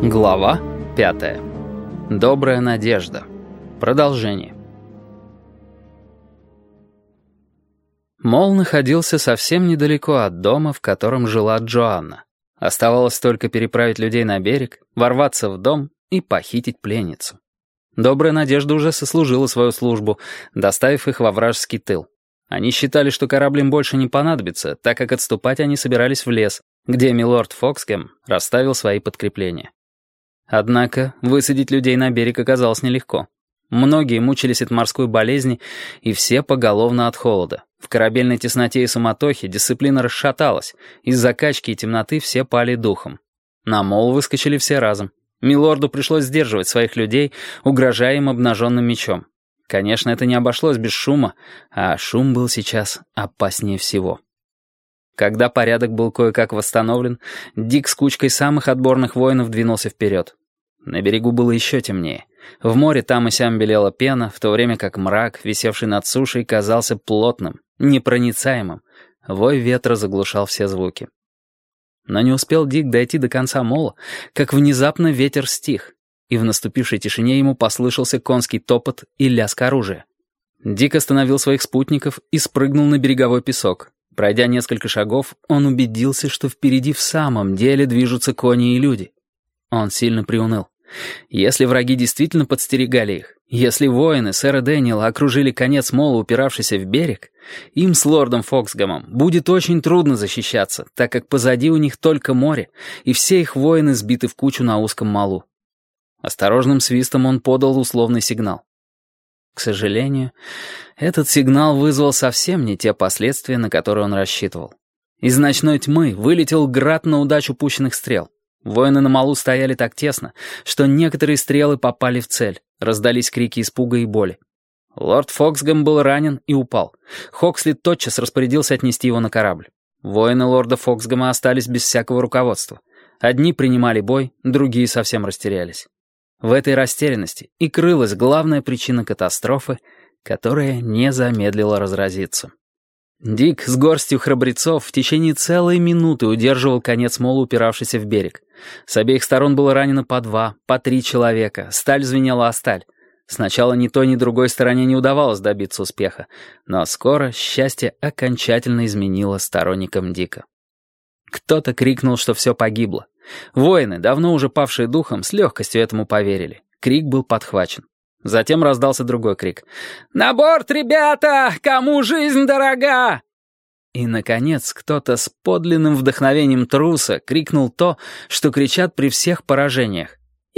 Глава 5. Добрая надежда. Продолжение. Молл находился совсем недалеко от дома, в котором жила Джоанна. Оставалось только переправить людей на берег, ворваться в дом и похитить пленницу. Добрая надежда уже сослужила свою службу, доставив их во вражеский тыл. Они считали, что корабль им больше не понадобится, так как отступать они собирались в лес, где милорд Фоксгэм расставил свои подкрепления. Однако высадить людей на берег оказалось нелегко. Многие мучились от морской болезни, и все поголовно от холода. В корабельной тесноте и суматохе дисциплина расшаталась, из-за качки и темноты все пали духом. На мол выскочили все разом. Милорду пришлось сдерживать своих людей, угрожая им обнаженным мечом. Конечно, это не обошлось без шума, а шум был сейчас опаснее всего. Когда порядок был кое-как восстановлен, Дик с кучкой самых отборных воинов двинулся вперед. На берегу было еще темнее. В море там и сям белела пена, в то время как мрак, висевший над сушей, казался плотным, непроницаемым. Вой ветра заглушал все звуки. Но не успел Дик дойти до конца мола, как внезапно ветер стих, и в наступившей тишине ему послышался конский топот и лязг оружия. Дик остановил своих спутников и спрыгнул на береговой песок. Пройдя несколько шагов, он убедился, что впереди в самом деле движутся кони и люди. Он сильно приуныл. Если враги действительно подстерегали их, если воины сэра Дэниела окружили конец мола, упиравшийся в берег, им с лордом Фоксгэмом будет очень трудно защищаться, так как позади у них только море, и все их воины сбиты в кучу на узком молу. Осторожным свистом он подал условный сигнал. К сожалению, этот сигнал вызвал совсем не те последствия, на которые он рассчитывал. Из ночной тьмы вылетел град на удачу пущенных стрел. Воины на молу стояли так тесно, что некоторые стрелы попали в цель, раздались крики испуга и боли. Лорд Фоксгэм был ранен и упал. Хоксли тотчас распорядился отнести его на корабль. Воины лорда Фоксгэма остались без всякого руководства. Одни принимали бой, другие совсем растерялись. В этой растерянности и крылась главная причина катастрофы, которая не замедлила разразиться. Дик с горстью храбрецов в течение целой минуты удерживал конец мола, упиравшийся в берег. С обеих сторон было ранено по 2, по 3 человека, сталь звенела о сталь. Сначала ни той, ни другой стороне не удавалось добиться успеха, но скоро счастье окончательно изменило сторонникам Дика. Кто-то крикнул, что все погибло. Воины, давно уже павшие духом, с легкостью этому поверили. Крик был подхвачен. Затем раздался другой крик. «На борт, ребята! Кому жизнь дорога!» И, наконец, кто-то с подлинным вдохновением труса крикнул то, что кричат при всех поражениях.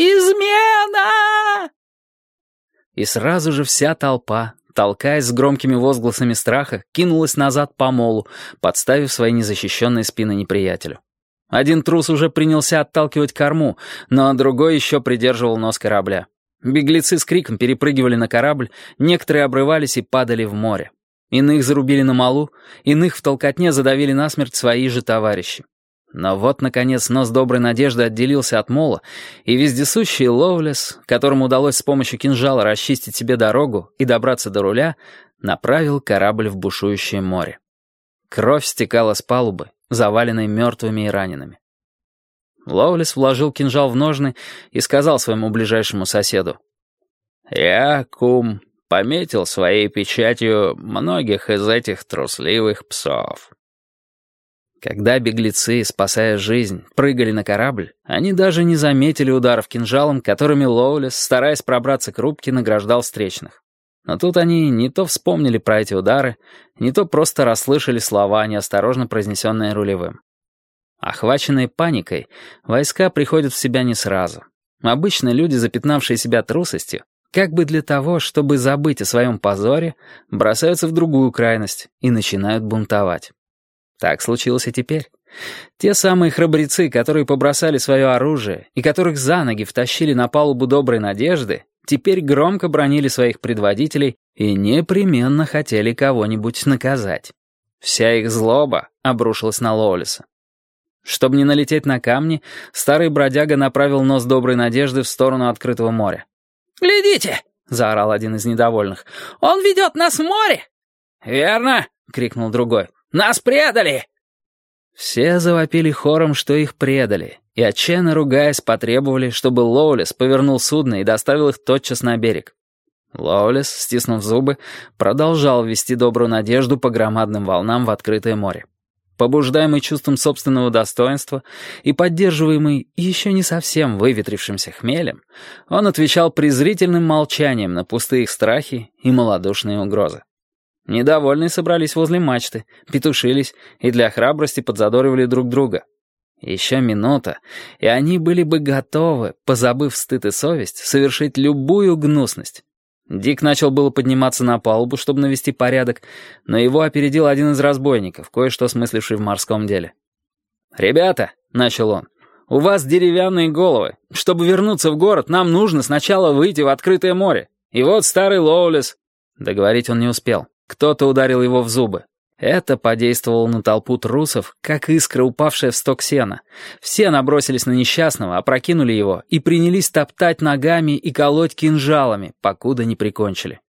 «Измена!» И сразу же вся толпа, толкаясь с громкими возгласами страха, кинулась назад по молу, подставив свои незащищенные спины неприятелю. Один трус уже принялся отталкивать корму, но другой еще придерживал нос корабля. Беглецы с криком перепрыгивали на корабль, некоторые обрывались и падали в море. Иных зарубили на молу, иных в толкотне задавили насмерть свои же товарищи. Но вот, наконец, нос доброй надежды отделился от мола, и вездесущий Ловлес, которому удалось с помощью кинжала расчистить себе дорогу и добраться до руля, направил корабль в бушующее море. Кровь стекала с палубы, заваленной мертвыми и ранеными. Ловлес вложил кинжал в ножны и сказал своему ближайшему соседу: «Я, кум, пометил своей печатью многих из этих трусливых псов». Когда беглецы, спасая жизнь, прыгали на корабль, они даже не заметили ударов кинжалом, которыми Ловлес, стараясь пробраться к рубке, награждал встречных. Но тут они не то вспомнили про эти удары, не то просто расслышали слова, неосторожно произнесенные рулевым. Охваченные паникой, войска приходят в себя не сразу. Обычно люди, запятнавшие себя трусостью, как бы для того, чтобы забыть о своем позоре, бросаются в другую крайность и начинают бунтовать. Так случилось и теперь. Те самые храбрецы, которые побросали свое оружие и которых за ноги втащили на палубу доброй надежды, теперь громко бранили своих предводителей и непременно хотели кого-нибудь наказать. Вся их злоба обрушилась на Ловлеса. Чтобы не налететь на камни, старый бродяга направил нос доброй надежды в сторону открытого моря. «Глядите!» — заорал один из недовольных. «Он ведет нас в море!» «Верно!» — крикнул другой. «Нас предали!» Все завопили хором, что их предали, и, отчаянно ругаясь, потребовали, чтобы Лоулес повернул судно и доставил их тотчас на берег. Лоулес, стиснув зубы, продолжал вести добрую надежду по громадным волнам в открытое море. Побуждаемый чувством собственного достоинства и поддерживаемый еще не совсем выветрившимся хмелем, он отвечал презрительным молчанием на пустые их страхи и малодушные угрозы. Недовольные собрались возле мачты, петушились и для храбрости подзадоривали друг друга. Еще минута, и они были бы готовы, позабыв стыд и совесть, совершить любую гнусность. Дик начал было подниматься на палубу, чтобы навести порядок, но его опередил один из разбойников, кое-что смысливший в морском деле. «Ребята», — начал он, — «у вас деревянные головы. Чтобы вернуться в город, нам нужно сначала выйти в открытое море. И вот старый Лоулес». Договорить он не успел. Кто-то ударил его в зубы. Это подействовало на толпу трусов, как искра, упавшая в сток сена. Все набросились на несчастного, опрокинули его и принялись топтать ногами и колоть кинжалами, покуда не прикончили.